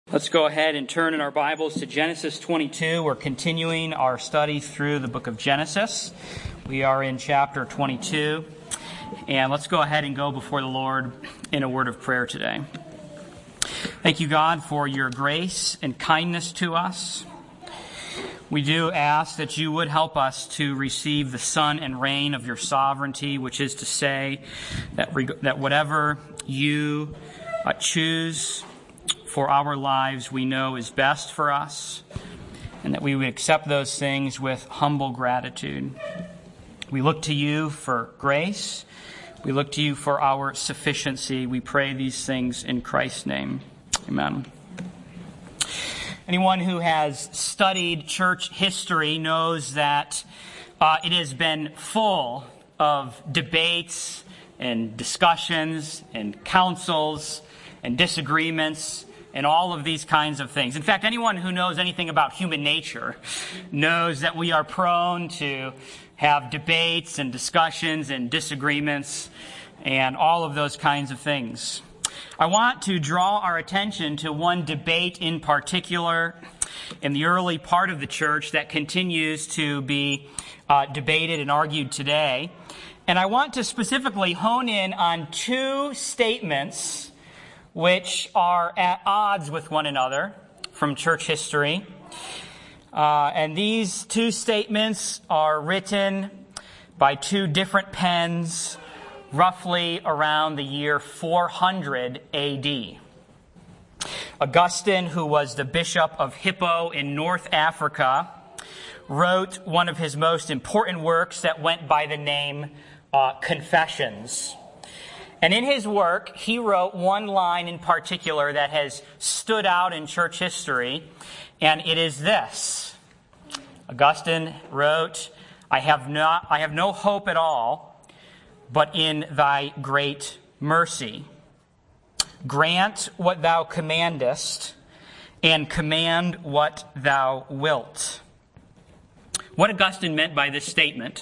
Let's go ahead and turn in our Bibles to Genesis 22. We're continuing our study through the book of Genesis. We are in chapter 22. And let's go ahead and go before the Lord in a word of prayer today. Thank you, God, for your grace and kindness to us. We do ask that you would help us to receive the sun and rain of your sovereignty, which is to say that whatever you choose for our lives we know is best for us, and that we would accept those things with humble gratitude. We look to you for grace. We look to you for our sufficiency. We pray these things in Christ's name. Amen. Anyone who has studied church history knows that it has been full of debates and discussions and councils and disagreements and all of these kinds of things. In fact, anyone who knows anything about human nature knows that we are prone to have debates and discussions and disagreements and all of those kinds of things. I want to draw our attention to one debate in particular in the early part of the church that continues to be debated and argued today. And I want to specifically hone in on two statements which are at odds with one another from church history. And these two statements are written by two different pens roughly around the year 400 A.D. Augustine, who was the bishop of Hippo in North Africa, wrote one of his most important works that went by the name Confessions. And in his work, he wrote one line in particular that has stood out in church history, and it is this. Augustine wrote, I have no hope at all, but in thy great mercy. Grant what thou commandest, and command what thou wilt. What Augustine meant by this statement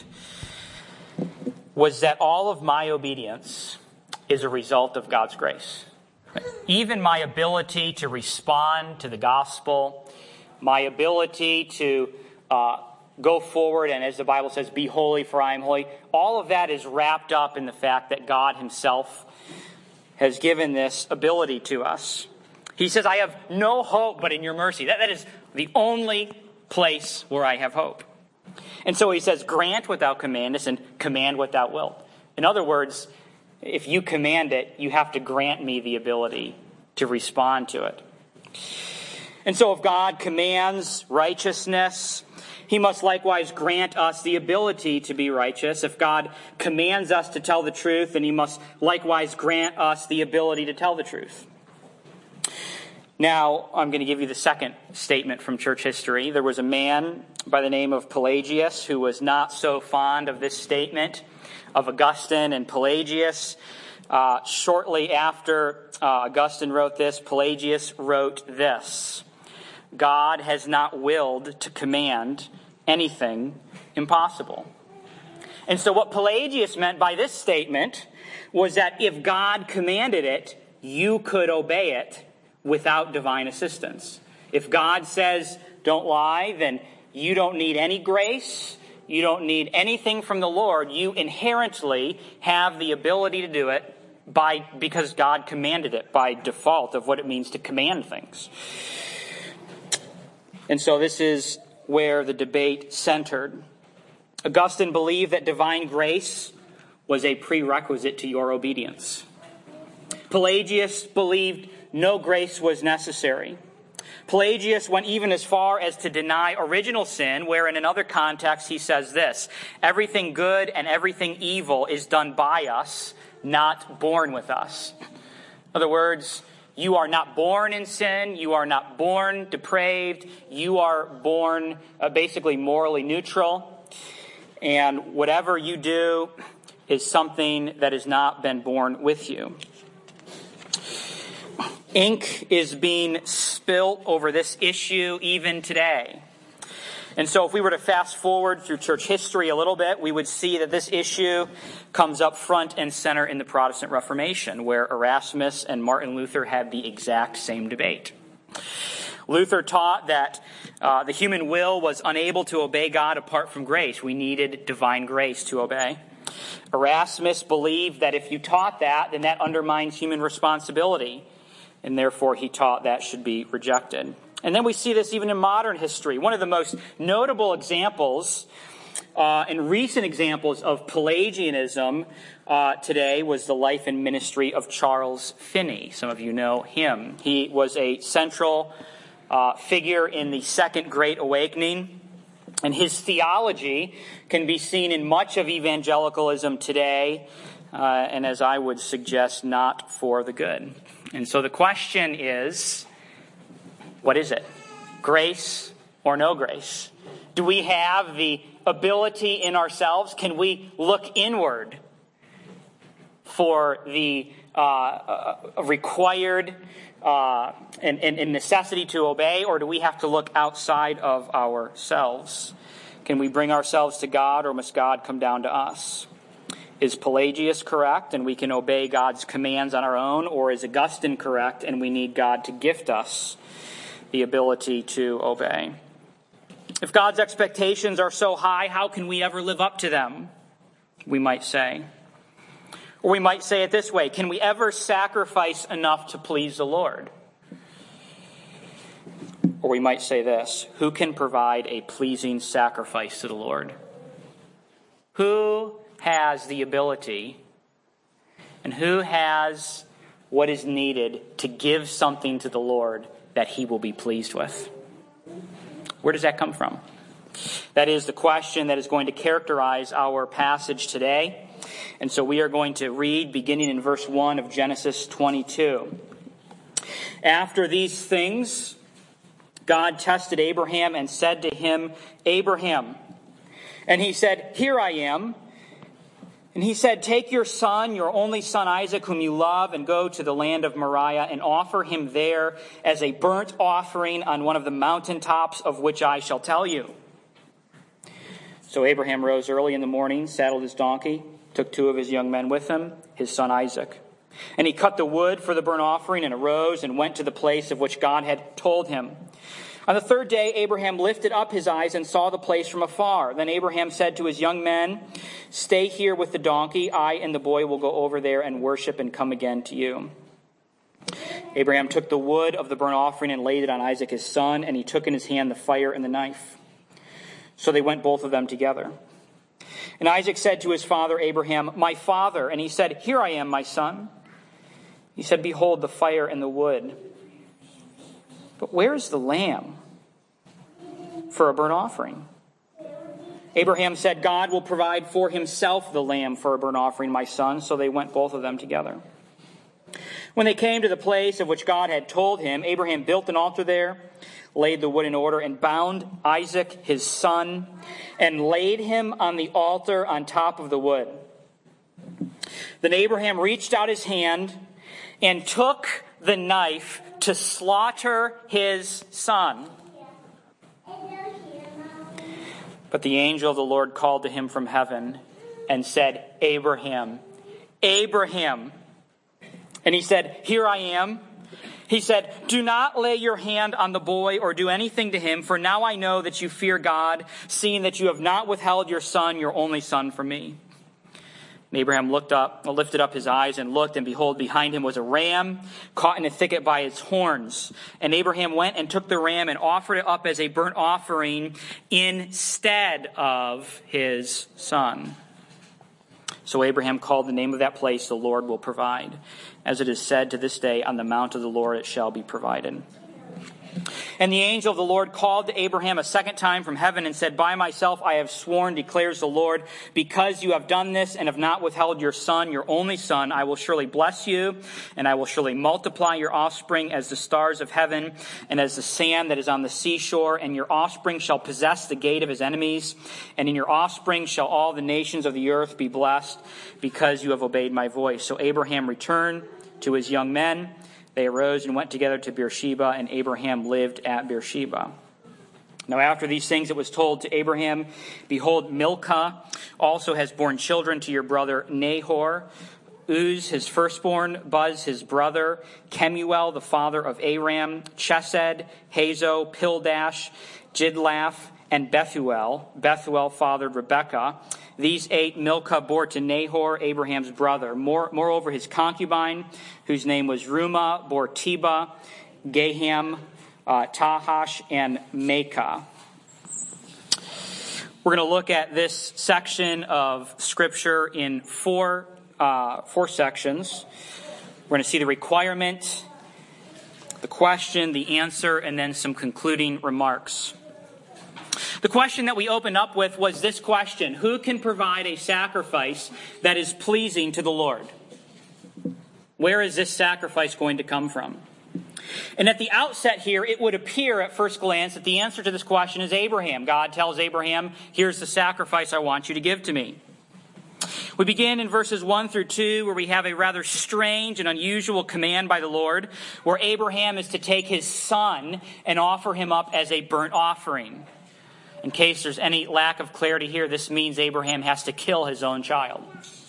was that all of my obedience is a result of God's grace. Even my ability to respond to the gospel, my ability to go forward and, as the Bible says, be holy for I am holy, all of that is wrapped up in the fact that God himself has given this ability to us. He says, I have no hope but in your mercy. That is the only place where I have hope. And so he says, grant what thou commandest and command what thou wilt. In other words, if you command it, you have to grant me the ability to respond to it. And so if God commands righteousness, he must likewise grant us the ability to be righteous. If God commands us to tell the truth, then he must likewise grant us the ability to tell the truth. Now, I'm going to give you the second statement from church history. There was a man by the name of Pelagius who was not so fond of this statement of Augustine and Pelagius. Shortly after Augustine wrote this, Pelagius wrote this: God has not willed to command anything impossible. And so what Pelagius meant by this statement was that if God commanded it, you could obey it without divine assistance. If God says, don't lie, then you don't need any grace. You don't need anything from the Lord. You inherently have the ability to do it because God commanded it by default of what it means to command things. And so this is where the debate centered. Augustine believed that divine grace was a prerequisite to your obedience. Pelagius believed no grace was necessary. Pelagius went even as far as to deny original sin, where in another context he says this: everything good and everything evil is done by us, not born with us. In other words, you are not born in sin. You are not born depraved. You are born basically morally neutral. And whatever you do is something that has not been born with you. Ink is being spilt over this issue even today. And so if we were to fast forward through church history a little bit, we would see that this issue comes up front and center in the Protestant Reformation, where Erasmus and Martin Luther had the exact same debate. Luther taught that the human will was unable to obey God apart from grace. We needed divine grace to obey. Erasmus believed that if you taught that, then that undermines human responsibility, and therefore he taught that should be rejected. And then we see this even in modern history. One of the most notable examples and recent examples of Pelagianism today was the life and ministry of Charles Finney. Some of you know him. He was a central figure in the Second Great Awakening, and his theology can be seen in much of evangelicalism today, and as I would suggest, not for the good. And so the question is, what is it? Grace or no grace? Do we have the ability in ourselves? Can we look inward for the required and necessity to obey, or do we have to look outside of ourselves? Can we bring ourselves to God, or must God come down to us? Is Pelagius correct, and we can obey God's commands on our own, or is Augustine correct, and we need God to gift us the ability to obey? If God's expectations are so high, how can we ever live up to them? We might say. Or we might say it this way: can we ever sacrifice enough to please the Lord? Or we might say this: who can provide a pleasing sacrifice to the Lord? Who has the ability, and who has what is needed to give something to the Lord that he will be pleased with? Where does that come from? That is the question that is going to characterize our passage today. And so we are going to read beginning in verse 1 of Genesis 22. After these things, God tested Abraham and said to him, "Abraham." And he said, "Here I am." And he said, "Take your son, your only son Isaac, whom you love, and go to the land of Moriah and offer him there as a burnt offering on one of the mountaintops of which I shall tell you." So Abraham rose early in the morning, saddled his donkey, took 2 of his young men with him, his son Isaac. And he cut the wood for the burnt offering and arose and went to the place of which God had told him. On the 3rd day, Abraham lifted up his eyes and saw the place from afar. Then Abraham said to his young men, "Stay here with the donkey. I and the boy will go over there and worship and come again to you." Abraham took the wood of the burnt offering and laid it on Isaac his son, and he took in his hand the fire and the knife. So they went both of them together. And Isaac said to his father Abraham, "My father." And he said, "Here I am, my son." He said, "Behold the fire and the wood. But where is the lamb for a burnt offering?" Abraham said, "God will provide for himself the lamb for a burnt offering, my son." So they went both of them together. When they came to the place of which God had told him, Abraham built an altar there, laid the wood in order, and bound Isaac his son, and laid him on the altar on top of the wood. Then Abraham reached out his hand and took the knife to slaughter his son. But the angel of the Lord called to him from heaven and said, "Abraham, Abraham." And he said, "Here I am." He said, "Do not lay your hand on the boy or do anything to him, for now I know that you fear God, seeing that you have not withheld your son, your only son, from me." And Abraham lifted up his eyes and looked, and behold, behind him was a ram caught in a thicket by its horns. And Abraham went and took the ram and offered it up as a burnt offering instead of his son. So Abraham called the name of that place, "The Lord will provide." As it is said to this day, "On the mount of the Lord it shall be provided." And the angel of the Lord called to Abraham a second time from heaven and said, "By myself I have sworn, declares the Lord, because you have done this and have not withheld your son, your only son, I will surely bless you, and I will surely multiply your offspring as the stars of heaven and as the sand that is on the seashore. And your offspring shall possess the gate of his enemies, and in your offspring shall all the nations of the earth be blessed, because you have obeyed my voice." So Abraham returned to his young men. They arose and went together to Beersheba, and Abraham lived at Beersheba. Now after these things it was told to Abraham, "Behold, Milcah also has borne children to your brother Nahor." Uz, his firstborn, Buz, his brother, Kemuel, the father of Aram, Chesed, Hazo, Pildash, Jidlaph, and Bethuel. Bethuel fathered Rebekah. These 8 Milcah bore to Nahor, Abraham's brother. Moreover, his concubine, whose name was Reumah, bore Teba, Gaham, Tahash, and Maacah. We're going to look at this section of Scripture in four sections. We're going to see the requirement, the question, the answer, and then some concluding remarks. The question that we opened up with was this question: who can provide a sacrifice that is pleasing to the Lord? Where is this sacrifice going to come from? And at the outset here, it would appear at first glance that the answer to this question is Abraham. God tells Abraham, here's the sacrifice I want you to give to me. We begin in verses 1 through 2, where we have a rather strange and unusual command by the Lord, where Abraham is to take his son and offer him up as a burnt offering. In case there's any lack of clarity here, this means Abraham has to kill his own child.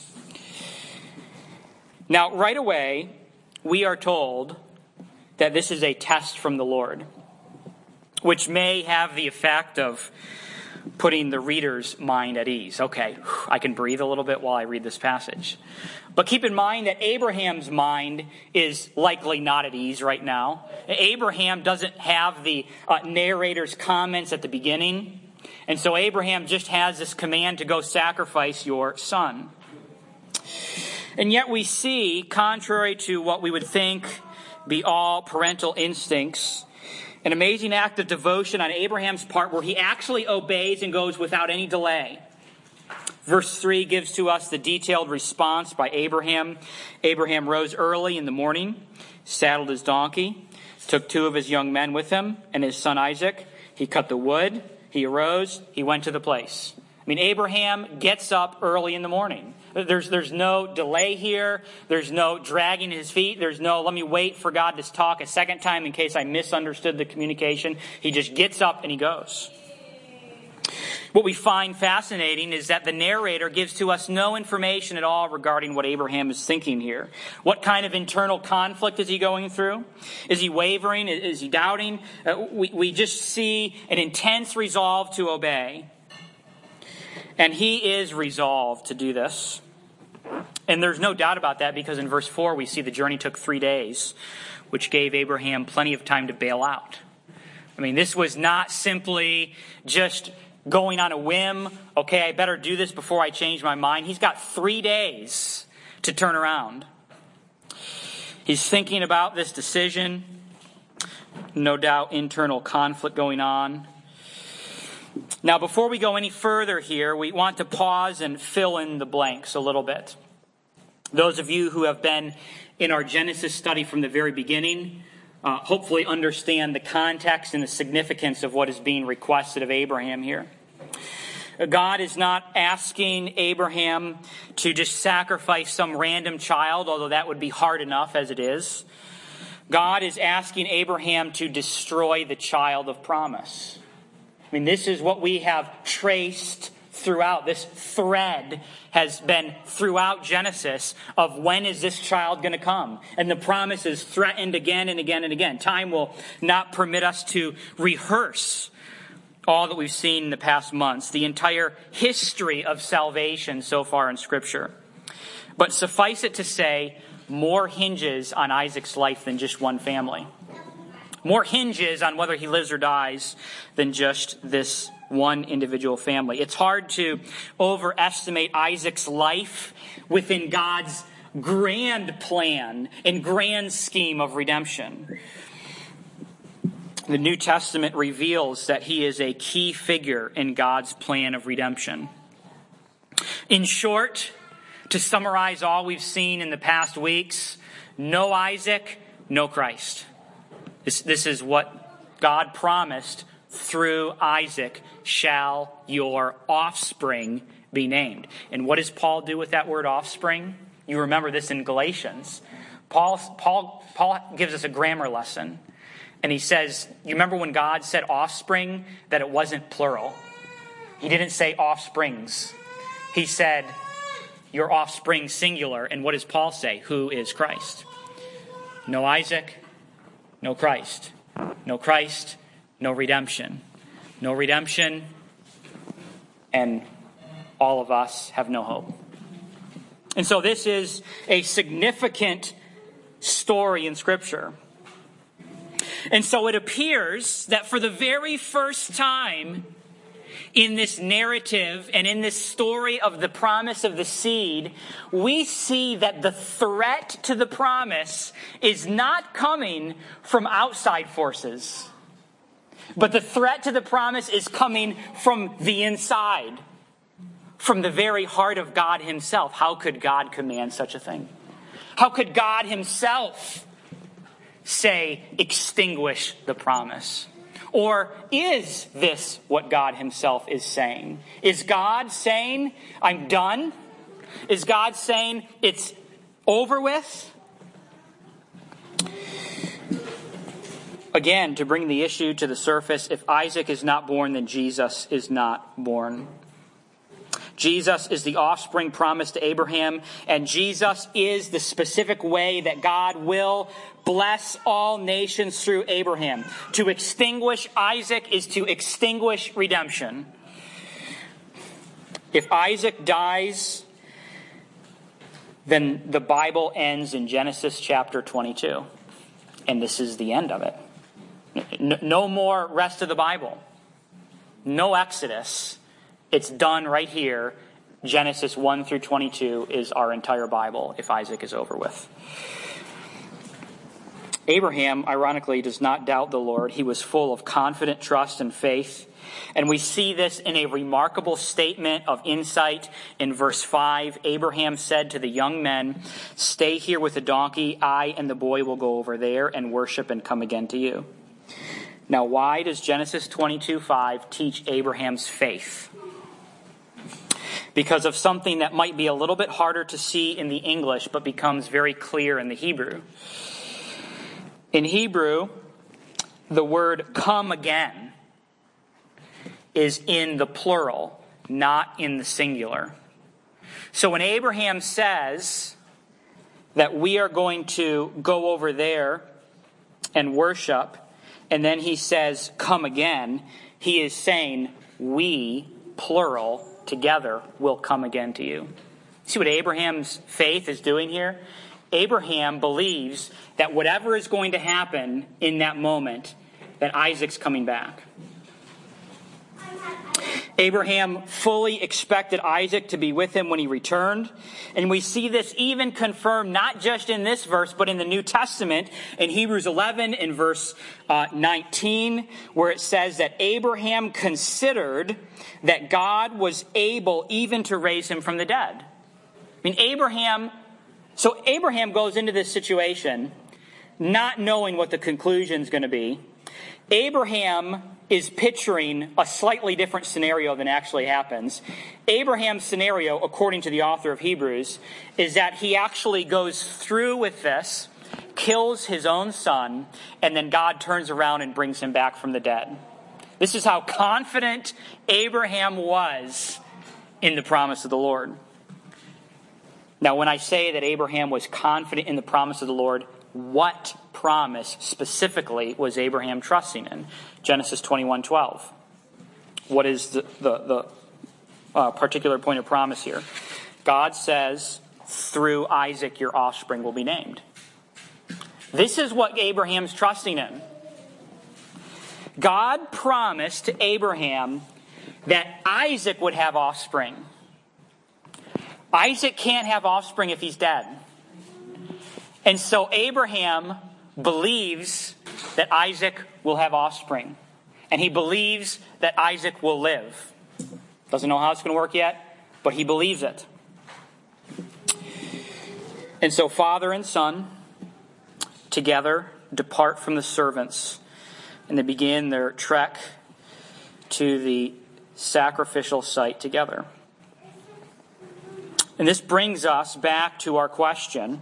Now, right away, we are told that this is a test from the Lord, which may have the effect of putting the reader's mind at ease. Okay, I can breathe a little bit while I read this passage. But keep in mind that Abraham's mind is likely not at ease right now. Abraham doesn't have the narrator's comments at the beginning. And so Abraham just has this command to go sacrifice your son. And yet we see, contrary to what we would think be all parental instincts, an amazing act of devotion on Abraham's part where he actually obeys and goes without any delay. Verse 3 gives to us the detailed response by Abraham. Abraham rose early in the morning, saddled his donkey, took 2 of his young men with him and his son Isaac. He cut the wood, he arose, he went to the place. I mean, Abraham gets up early in the morning. There's no delay here. There's no dragging his feet. There's no, let me wait for God to talk a second time in case I misunderstood the communication. He just gets up and he goes. What we find fascinating is that the narrator gives to us no information at all regarding what Abraham is thinking here. What kind of internal conflict is he going through? Is he wavering? Is he doubting? We just see an intense resolve to obey. And he is resolved to do this. And there's no doubt about that, because in verse 4 we see the journey took 3 days, which gave Abraham plenty of time to bail out. I mean, this was not simply just going on a whim. Okay, I better do this before I change my mind. He's got 3 days to turn around. He's thinking about this decision. No doubt internal conflict going on. Now, before we go any further here, we want to pause and fill in the blanks a little bit. Those of you who have been in our Genesis study from the very beginning hopefully understand the context and the significance of what is being requested of Abraham here. God is not asking Abraham to just sacrifice some random child, although that would be hard enough as it is. God is asking Abraham to destroy the child of promise. I mean, this is what we have traced throughout. This thread has been throughout Genesis of when is this child going to come? And the promise is threatened again and again and again. Time will not permit us to rehearse all that we've seen in the past months, the entire history of salvation so far in Scripture. But suffice it to say, more hinges on Isaac's life than just one family. More hinges on whether he lives or dies than just this one individual family. It's hard to overestimate Isaac's life within God's grand plan and grand scheme of redemption. The New Testament reveals that he is a key figure in God's plan of redemption. In short, to summarize all we've seen in the past weeks, no Isaac, no Christ. This is what God promised through Isaac, shall your offspring be named. And what does Paul do with that word offspring? You remember this in Galatians. Paul gives us a grammar lesson. And he says, you remember when God said offspring, that it wasn't plural. He didn't say offsprings. He said your offspring singular. And what does Paul say? Who is Christ? No Isaac, no Christ. No Christ, no redemption. No redemption, and all of us have no hope. And so this is a significant story in Scripture. And so it appears that for the very first time in this narrative and in this story of the promise of the seed, we see that the threat to the promise is not coming from outside forces, but the threat to the promise is coming from the inside, from the very heart of God himself. How could God command such a thing? How could God himself say, extinguish the promise? Or is this what God himself is saying? Is God saying, I'm done? Is God saying, it's over with? Again, to bring the issue to the surface, if Isaac is not born, then Jesus is not born. Jesus is the offspring promised to Abraham, and Jesus is the specific way that God will bless all nations through Abraham. To extinguish Isaac is to extinguish redemption. If Isaac dies, then the Bible ends in Genesis chapter 22. And this is the end of it. No more rest of the Bible. No Exodus. It's done right here. Genesis 1 through 22 is our entire Bible if Isaac is over with. Abraham, ironically, does not doubt the Lord. He was full of confident trust and faith. And we see this in a remarkable statement of insight in verse 5. Abraham said to the young men, stay here with the donkey. I and the boy will go over there and worship and come again to you. Now, why does Genesis 22:5 teach Abraham's faith? Because of something that might be a little bit harder to see in the English, but becomes very clear in the Hebrew. In Hebrew, the word come again is in the plural, not in the singular. So when Abraham says that we are going to go over there and worship, and then he says, come again, he is saying, we, plural, together, will come again to you. See what Abraham's faith is doing here? Abraham believes that whatever is going to happen in that moment, that Isaac's coming back. Abraham fully expected Isaac to be with him when he returned. And we see this even confirmed not just in this verse, but in the New Testament, in Hebrews 11, in verse 19, where it says that Abraham considered that God was able even to raise him from the dead. I mean, Abraham goes into this situation not knowing what the conclusion is going to be. Abraham is picturing a slightly different scenario than actually happens. Abraham's scenario, according to the author of Hebrews, is that he actually goes through with this, kills his own son, and then God turns around and brings him back from the dead. This is how confident Abraham was in the promise of the Lord. Now, when I say that Abraham was confident in the promise of the Lord, what promise specifically was Abraham trusting in? Genesis 21:12. What is the particular point of promise here? God says, through Isaac your offspring will be named. This is what Abraham's trusting in. God promised to Abraham that Isaac would have offspring. Isaac can't have offspring if he's dead. And so Abraham believes that Isaac will have offspring. And he believes that Isaac will live. Doesn't know how it's going to work yet, but he believes it. And so father and son together depart from the servants, and they begin their trek to the sacrificial site together. And this brings us back to our question.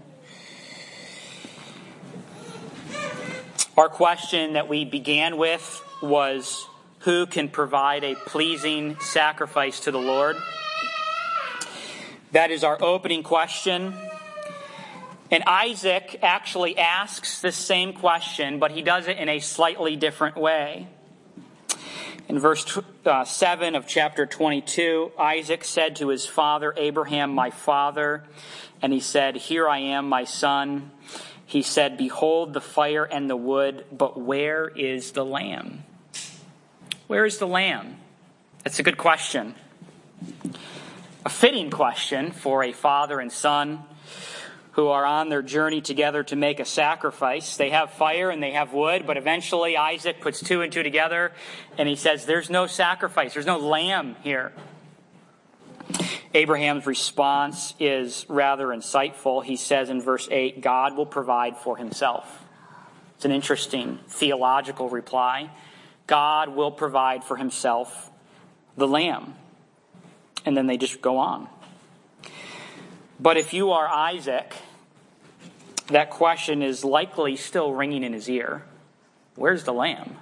Our question that we began with was, who can provide a pleasing sacrifice to the Lord? That is our opening question. And Isaac actually asks this same question, but he does it in a slightly different way. In verse 7 of chapter 22, Isaac said to his father Abraham, "My father," and he said, "Here I am, my son." He said, "Behold the fire and the wood, but where is the lamb?" Where is the lamb? That's a good question. A fitting question for a father and son who are on their journey together to make a sacrifice. They have fire and they have wood, but eventually Isaac puts two and two together and he says, "There's no sacrifice, there's no lamb here." Abraham's response is rather insightful. He says in verse 8, "God will provide for himself." It's an interesting theological reply. God will provide for himself the lamb. And then they just go on. But if you are Isaac, that question is likely still ringing in his ear. Where's the lamb?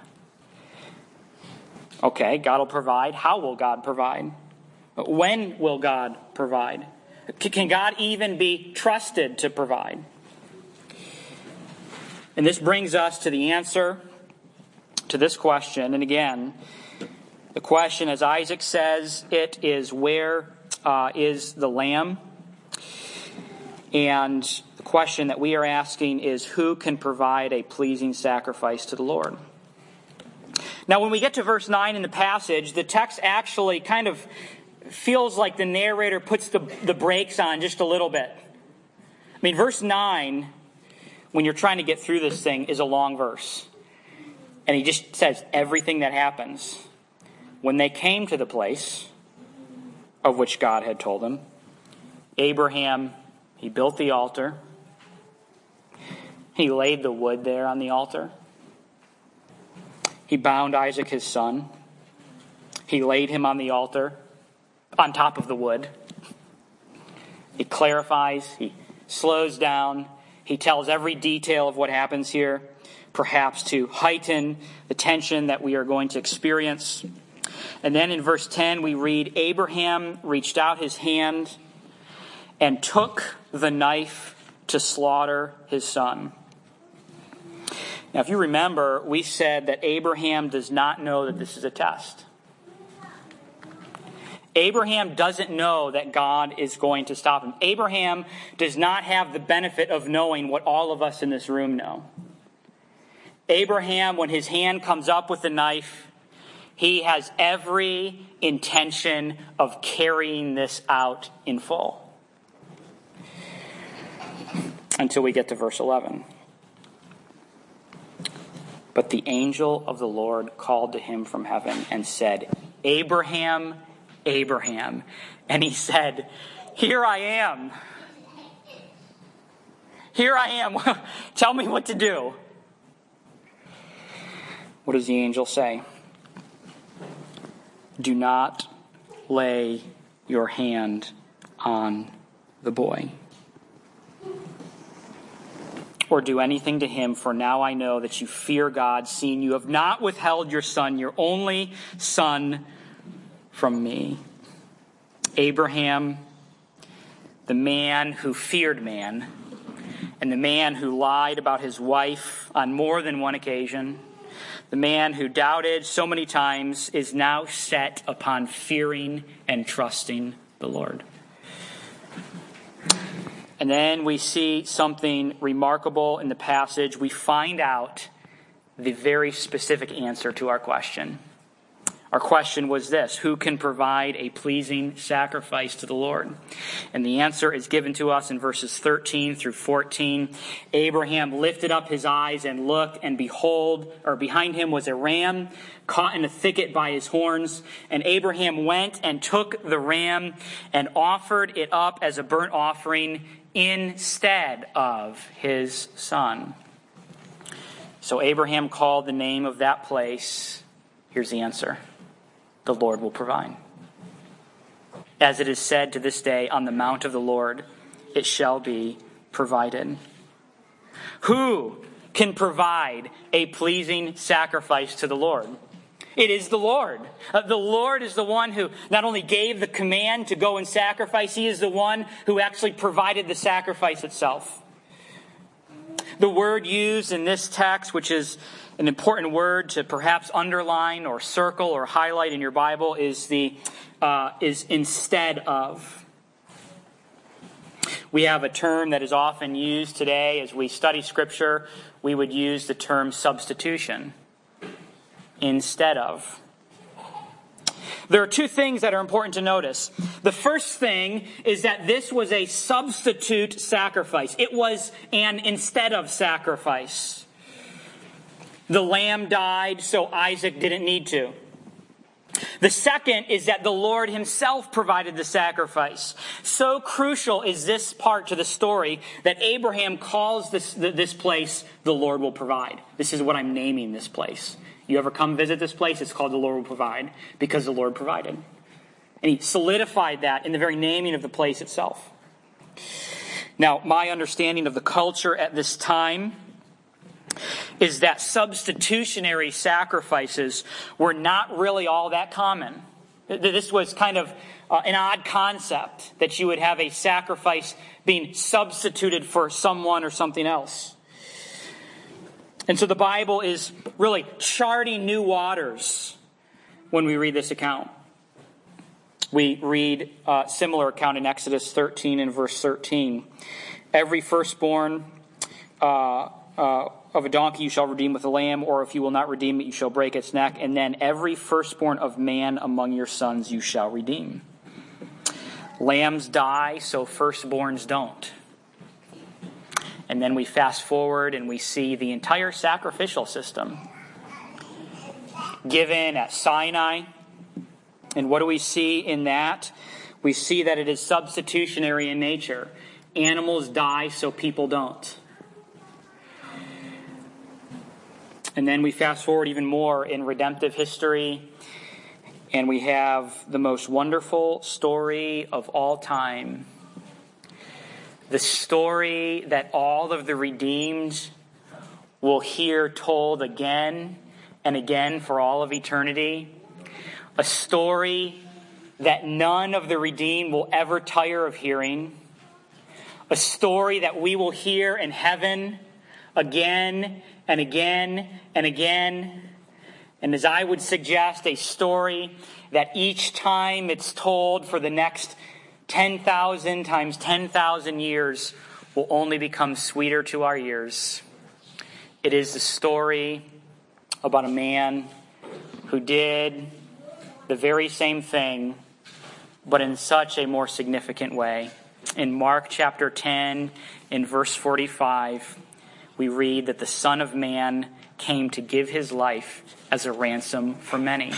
Okay, God will provide. How will God provide? When will God provide? Can God even be trusted to provide? And this brings us to the answer to this question. And again, the question, as Isaac says, it is, where is the lamb? And the question that we are asking is, who can provide a pleasing sacrifice to the Lord? Now, when we get to verse 9 in the passage, the text actually kind of feels like the narrator puts the brakes on just a little bit. I mean, verse 9, when you're trying to get through this thing, is a long verse. And he just says everything that happens. When they came to the place of which God had told them, Abraham, he built the altar. He laid the wood there on the altar. He bound Isaac, his son. He laid him on the altar, on top of the wood. He clarifies. He slows down. He tells every detail of what happens here, perhaps to heighten the tension that we are going to experience. And then in verse 10 we read, Abraham reached out his hand and took the knife to slaughter his son. Now, if you remember, we said that Abraham does not know that this is a test. Abraham doesn't know that God is going to stop him. Abraham does not have the benefit of knowing what all of us in this room know. Abraham, when his hand comes up with the knife, he has every intention of carrying this out in full. Until we get to verse 11. But the angel of the Lord called to him from heaven and said, Abraham, Abraham. And he said, Here I am. Here I am. Tell me what to do. What does the angel say? Do not lay your hand on the boy, or do anything to him, for now I know that you fear God, seeing you have not withheld your son, your only son, from me. Abraham, the man who feared man, and the man who lied about his wife on more than one occasion, the man who doubted so many times, is now set upon fearing and trusting the Lord. And then we see something remarkable in the passage. We find out the very specific answer to our question. Our question was this: who can provide a pleasing sacrifice to the Lord? And the answer is given to us in verses 13 through 14. Abraham lifted up his eyes and looked, and behold, or behind him was a ram caught in a thicket by his horns. And Abraham went and took the ram and offered it up as a burnt offering instead of his son. So Abraham called the name of that place, here's the answer: the Lord will provide. As it is said to this day, on the mount of the Lord it shall be provided. Who can provide a pleasing sacrifice to the Lord? It is the Lord. The Lord is the one who not only gave the command to go and sacrifice, He is the one who actually provided the sacrifice itself. The word used in this text, which is an important word to perhaps underline or circle or highlight in your Bible, is instead of. We have a term that is often used today as we study Scripture. We would use the term substitution. Instead of. There are two things that are important to notice. The first thing is that this was a substitute sacrifice. It was an instead of sacrifice. The lamb died, so Isaac didn't need to. The second is that the Lord Himself provided the sacrifice. So crucial is this part to the story that Abraham calls this place, the Lord will provide. This is what I'm naming this place. You ever come visit this place? It's called the Lord will provide, because the Lord provided. And He solidified that in the very naming of the place itself. Now, my understanding of the culture at this time is that substitutionary sacrifices were not really all that common. This was kind of an odd concept, that you would have a sacrifice being substituted for someone or something else. And so the Bible is really charting new waters when we read this account. We read a similar account in Exodus 13 and verse 13. Every firstborn of a donkey you shall redeem with a lamb, or if you will not redeem it, you shall break its neck. And then every firstborn of man among your sons you shall redeem. Lambs die, so firstborns don't. And then we fast forward and we see the entire sacrificial system given at Sinai. And what do we see in that? We see that it is substitutionary in nature. Animals die so people don't. And then we fast forward even more in redemptive history, and we have the most wonderful story of all time. The story that all of the redeemed will hear told again and again for all of eternity. A story that none of the redeemed will ever tire of hearing. A story that we will hear in heaven again and again and again. And as I would suggest, a story that each time it's told for the next 10,000 times 10,000 years will only become sweeter to our ears. It is the story about a man who did the very same thing, but in such a more significant way. In Mark chapter 10, in verse 45, we read that the Son of Man came to give His life as a ransom for many.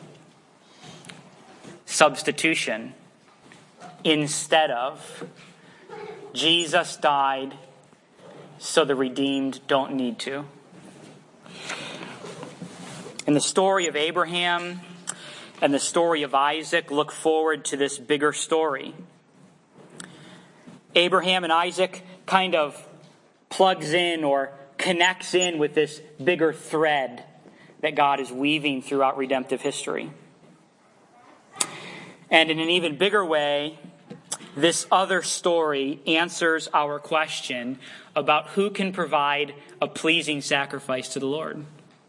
Substitution. Instead of. Jesus died so the redeemed don't need to. And the story of Abraham and the story of Isaac look forward to this bigger story. Abraham and Isaac kind of plugs in or connects in with this bigger thread that God is weaving throughout redemptive history. And in an even bigger way, this other story answers our question about who can provide a pleasing sacrifice to the Lord.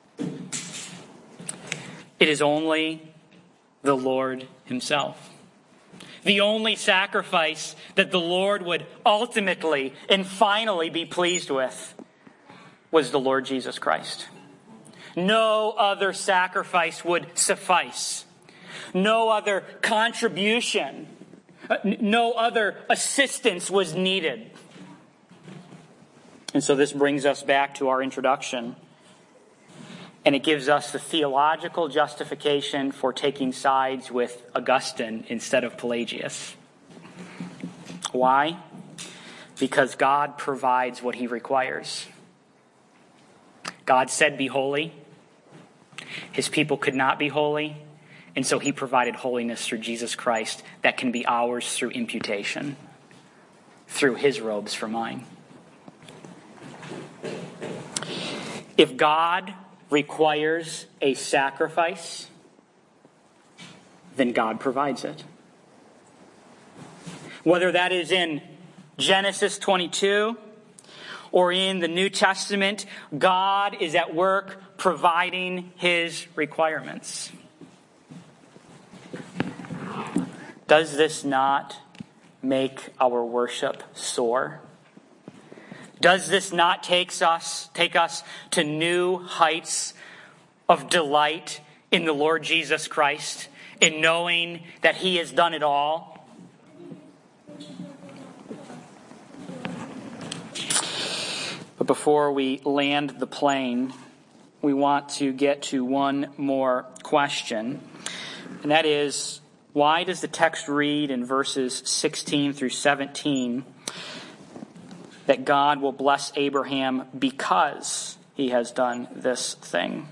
It is only the Lord Himself. The only sacrifice that the Lord would ultimately and finally be pleased with was the Lord Jesus Christ. No other sacrifice would suffice. No other contribution, no other assistance was needed. And so this brings us back to our introduction. And it gives us the theological justification for taking sides with Augustine instead of Pelagius. Why? Because God provides what He requires. God said, "Be holy." His people could not be holy. And so He provided holiness through Jesus Christ that can be ours through imputation, through His robes for mine. If God requires a sacrifice, then God provides it. Whether that is in Genesis 22 or in the New Testament, God is at work providing his requirements. Does this not make our worship soar? Does this not take us to new heights of delight in the Lord Jesus Christ, in knowing that he has done it all? But before we land the plane, we want to get to one more question. And that is, why does the text read in verses 16 through 17 that God will bless Abraham because he has done this thing?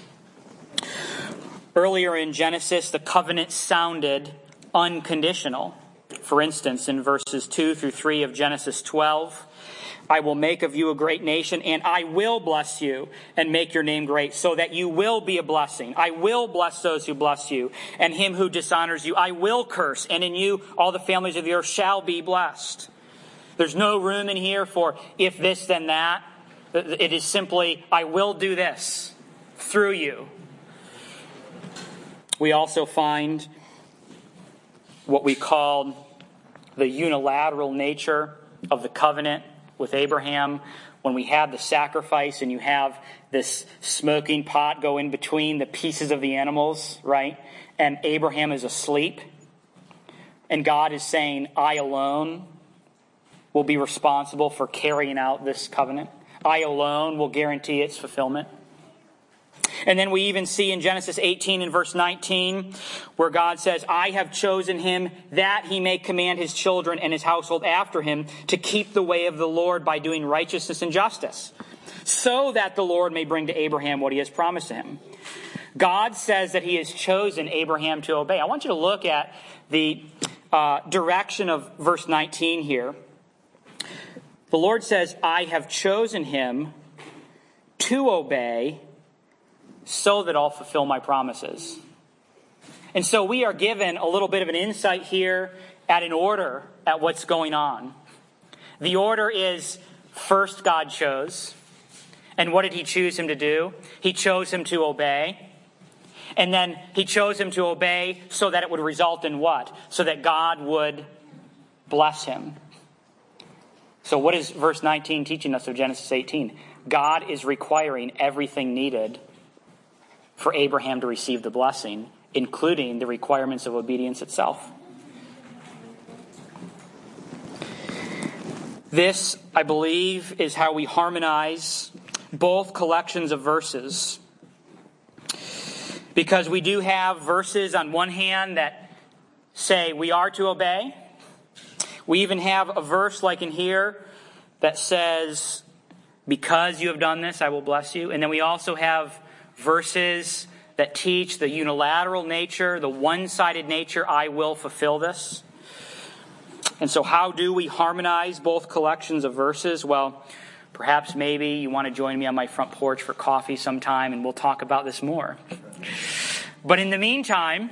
Earlier in Genesis, the covenant sounded unconditional. For instance, in verses 2 through 3 of Genesis 12, I will make of you a great nation, and I will bless you and make your name great, so that you will be a blessing. I will bless those who bless you, and him who dishonors you I will curse, and in you all the families of the earth shall be blessed. There's no room in here for if this, then that. It is simply, I will do this through you. We also find what we call the unilateral nature of the covenant with Abraham. When we have the sacrifice and you have this smoking pot go in between the pieces of the animals, right? And Abraham is asleep. And God is saying, I alone will be responsible for carrying out this covenant. I alone will guarantee its fulfillment. And then we even see in Genesis 18 and verse 19 where God says, I have chosen him that he may command his children and his household after him to keep the way of the Lord by doing righteousness and justice, so that the Lord may bring to Abraham what he has promised to him. God says that he has chosen Abraham to obey. I want you to look at the direction of verse 19 here. The Lord says, I have chosen him to obey so that I'll fulfill my promises. And so we are given a little bit of an insight here at an order at what's going on. The order is, first God chose. And what did he choose him to do? He chose him to obey. And then he chose him to obey so that it would result in what? So that God would bless him. So what is verse 19 teaching us of Genesis 18? God is requiring everything needed for Abraham to receive the blessing, including the requirements of obedience itself. This, I believe, is how we harmonize both collections of verses. Because we do have verses on one hand that say we are to obey. We even have a verse like in here that says, because you have done this, I will bless you. And then we also have verses that teach the unilateral nature, the one-sided nature, I will fulfill this. And so how do we harmonize both collections of verses? Well, perhaps maybe you want to join me on my front porch for coffee sometime and we'll talk about this more. But in the meantime,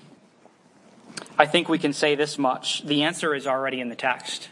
I think we can say this much. The answer is already in the text.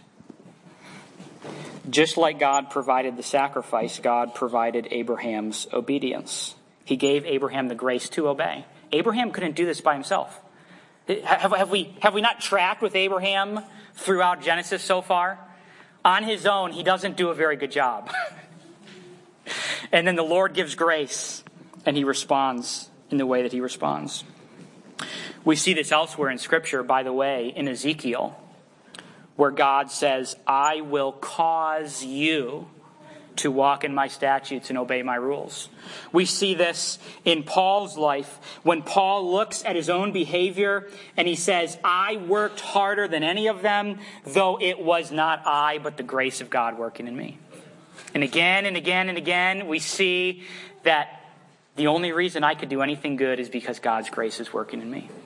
Just like God provided the sacrifice, God provided Abraham's obedience. He gave Abraham the grace to obey. Abraham couldn't do this by himself. Have we not tracked with Abraham throughout Genesis so far? On his own, he doesn't do a very good job. And then the Lord gives grace, and he responds in the way that he responds. We see this elsewhere in Scripture, by the way, in Ezekiel, where God says, I will cause you to walk in my statutes and obey my rules. We see this in Paul's life when Paul looks at his own behavior and he says, I worked harder than any of them, though it was not I, but the grace of God working in me. And again and again and again, we see that the only reason I could do anything good is because God's grace is working in me.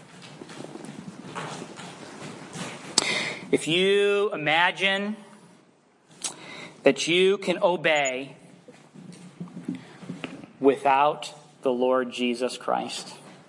If you imagine that you can obey without the Lord Jesus Christ,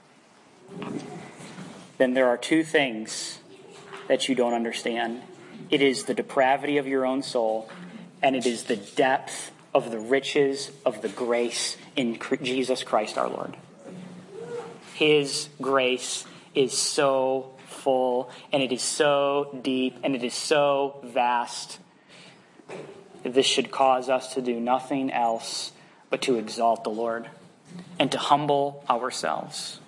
then there are two things that you don't understand. It is the depravity of your own soul, and it is the depth of the riches of the grace in Jesus Christ our Lord. His grace is so full, and it is so deep, and it is so vast. This should cause us to do nothing else but to exalt the Lord and to humble ourselves.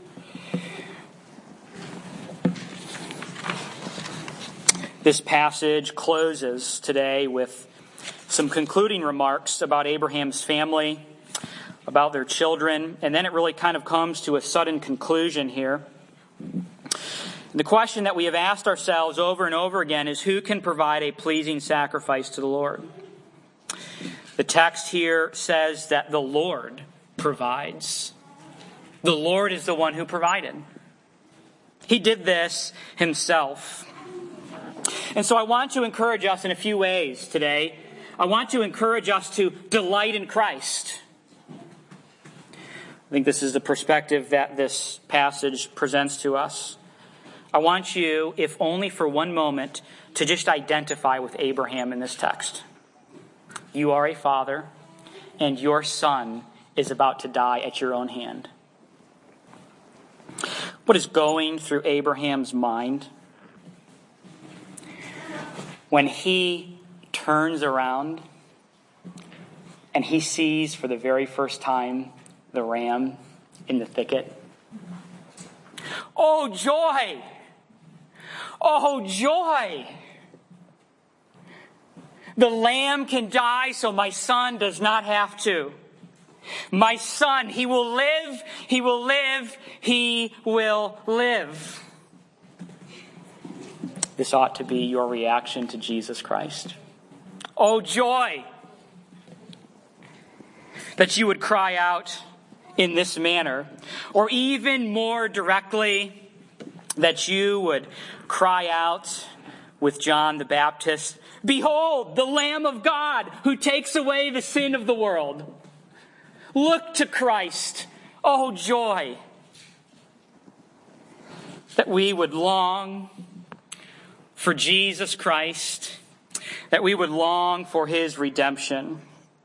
This passage closes today with some concluding remarks about Abraham's family, about their children, and then it really kind of comes to a sudden conclusion here. The question that we have asked ourselves over and over again is, who can provide a pleasing sacrifice to the Lord? The text here says that the Lord provides. The Lord is the one who provided. He did this himself. And so I want to encourage us in a few ways today. I want to encourage us to delight in Christ. I think this is the perspective that this passage presents to us. I want you, if only for one moment, to just identify with Abraham in this text. You are a father, and your son is about to die at your own hand. What is going through Abraham's mind when he turns around and he sees for the very first time the ram in the thicket? Oh, joy! Oh, joy! The lamb can die so my son does not have to. My son, he will live, he will live, he will live. This ought to be your reaction to Jesus Christ. Oh, joy! That you would cry out in this manner, or even more directly, that you would cry out with John the Baptist, "Behold, the Lamb of God who takes away the sin of the world." Look to Christ. Oh, joy! That we would long for Jesus Christ, that we would long for his redemption.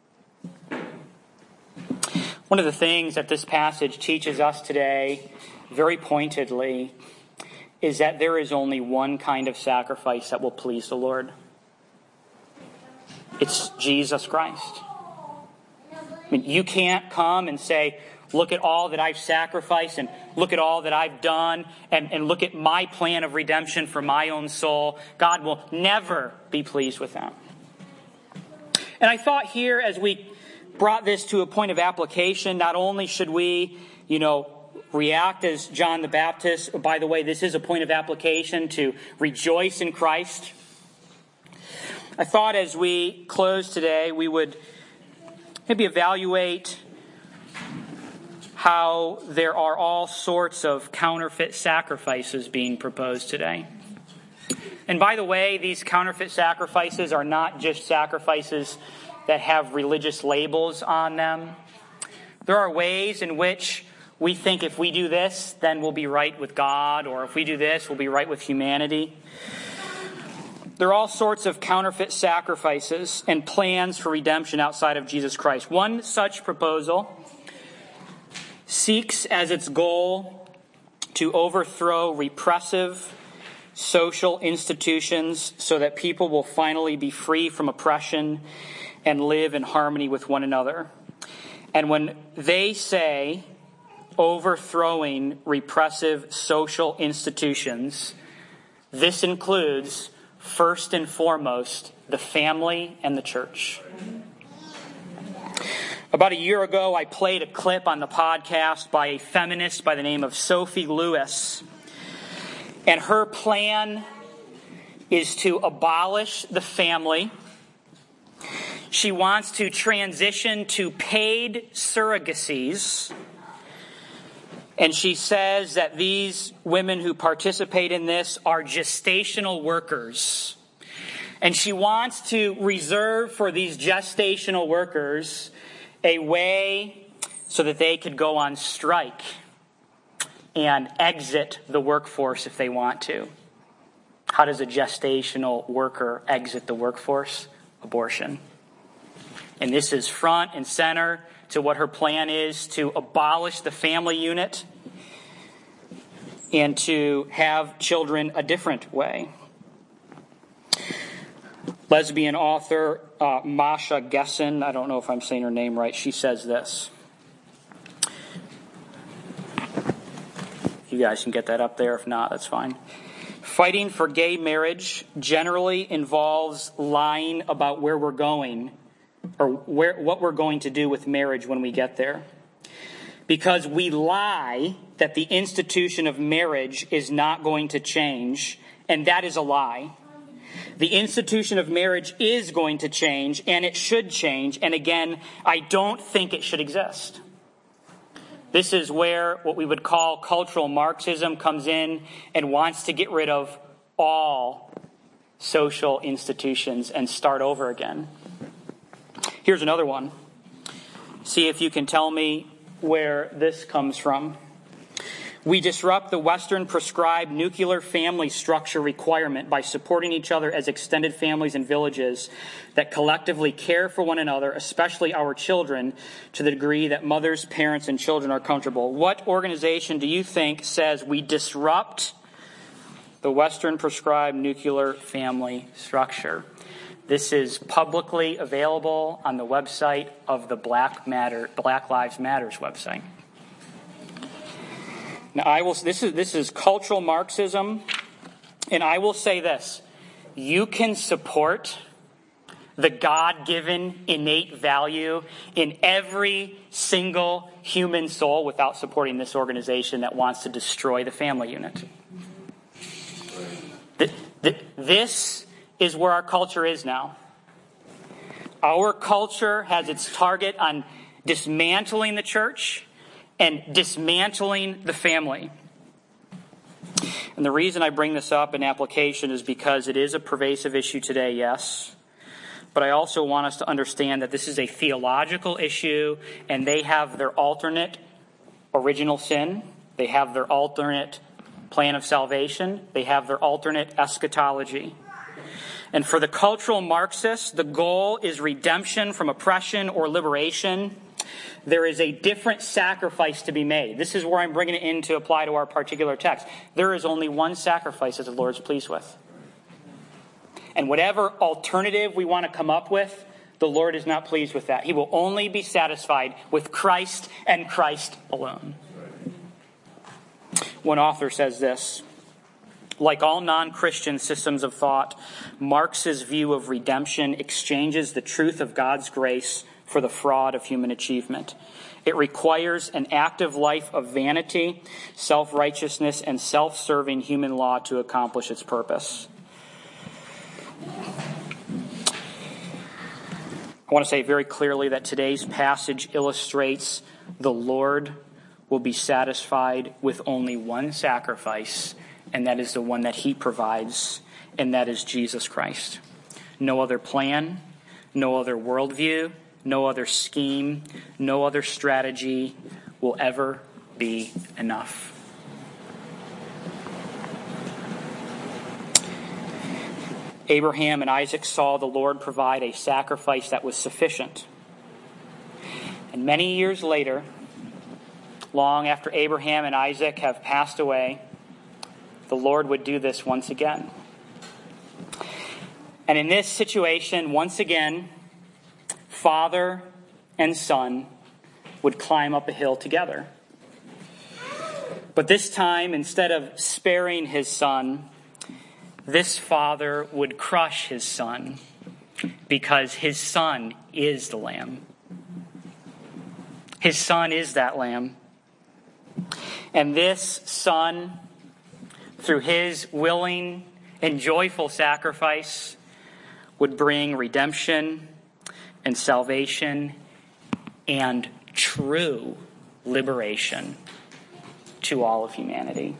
One of the things that this passage teaches us today, very pointedly, is that there is only one kind of sacrifice that will please the Lord. It's Jesus Christ. I mean, you can't come and say, look at all that I've sacrificed and look at all that I've done and look at my plan of redemption for my own soul. God will never be pleased with that. And I thought here, as we brought this to a point of application, not only should we, react as John the Baptist. By the way, this is a point of application to rejoice in Christ. I thought as we close today, we would maybe evaluate how there are all sorts of counterfeit sacrifices being proposed today. And by the way, these counterfeit sacrifices are not just sacrifices that have religious labels on them. There are ways in which we think if we do this, then we'll be right with God, or if we do this, we'll be right with humanity. There are all sorts of counterfeit sacrifices and plans for redemption outside of Jesus Christ. One such proposal seeks as its goal to overthrow repressive social institutions so that people will finally be free from oppression and live in harmony with one another. And when they say overthrowing repressive social institutions, this includes, first and foremost, the family and the church. About a year ago, I played a clip on the podcast by a feminist by the name of Sophie Lewis. And her plan is to abolish the family. She wants to transition to paid surrogacies. And she says that these women who participate in this are gestational workers. And she wants to reserve for these gestational workers a way so that they could go on strike and exit the workforce if they want to. How does a gestational worker exit the workforce? Abortion. And this is front and center to what her plan is to abolish the family unit and to have children a different way. Lesbian author Masha Gessen, I don't know if I'm saying her name right, she says this. You guys can get that up there. If not, that's fine. Fighting for gay marriage generally involves lying about where we're going or what we're going to do with marriage when we get there. Because we lie that the institution of marriage is not going to change, and that is a lie. The institution of marriage is going to change, and it should change, and again, I don't think it should exist. This is where what we would call cultural Marxism comes in and wants to get rid of all social institutions and start over again. Here's another one. See if you can tell me where this comes from. We disrupt the Western prescribed nuclear family structure requirement by supporting each other as extended families and villages that collectively care for one another, especially our children, to the degree that mothers, parents, and children are comfortable. What organization do you think says we disrupt the Western prescribed nuclear family structure? This is publicly available on the website of the Black Lives Matters website. Now, this is cultural Marxism, and I will say this. You can support the God-given innate value in every single human soul without supporting this organization that wants to destroy the family unit. This is where our culture is now. Our culture has its target on dismantling the church and dismantling the family. And the reason I bring this up in application is because it is a pervasive issue today, yes. But I also want us to understand that this is a theological issue, and they have their alternate original sin. They have their alternate plan of salvation. They have their alternate eschatology. And for the cultural Marxists, the goal is redemption from oppression or liberation. There is a different sacrifice to be made. This is where I'm bringing it in to apply to our particular text. There is only one sacrifice that the Lord is pleased with. And whatever alternative we want to come up with, the Lord is not pleased with that. He will only be satisfied with Christ and Christ alone. One author says this: like all non-Christian systems of thought, Marx's view of redemption exchanges the truth of God's grace for the fraud of human achievement. It requires an active life of vanity, self-righteousness, and self-serving human law to accomplish its purpose. I want to say very clearly that today's passage illustrates the Lord will be satisfied with only one sacrifice, and that is the one that he provides, and that is Jesus Christ. No other plan, no other worldview, no other scheme, no other strategy will ever be enough. Abraham and Isaac saw the Lord provide a sacrifice that was sufficient. And many years later, long after Abraham and Isaac have passed away, the Lord would do this once again. And in this situation, once again, father and son would climb up a hill together. But this time, instead of sparing his son, this father would crush his son, because his son is the lamb. His son is that lamb. And this son, through his willing and joyful sacrifice, would bring redemption and salvation and true liberation to all of humanity.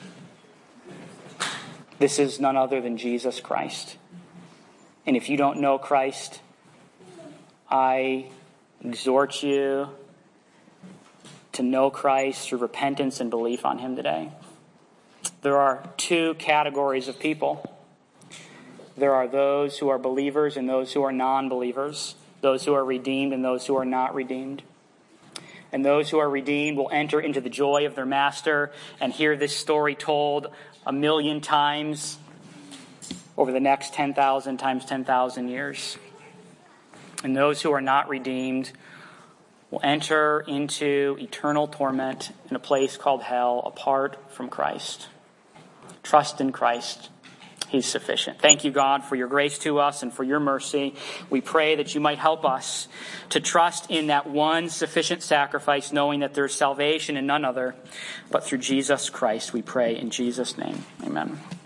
This is none other than Jesus Christ. And if you don't know Christ, I exhort you to know Christ through repentance and belief on him today. There are two categories of people. There are those who are believers and those who are non-believers, those who are redeemed and those who are not redeemed. And those who are redeemed will enter into the joy of their master and hear this story told 1,000,000 times over the next 10,000 times 10,000 years. And those who are not redeemed will enter into eternal torment in a place called hell apart from Christ. Trust in Christ. He's sufficient. Thank you, God, for your grace to us and for your mercy. We pray that you might help us to trust in that one sufficient sacrifice, knowing that there is salvation in none other but through Jesus Christ. We pray in Jesus' name. Amen.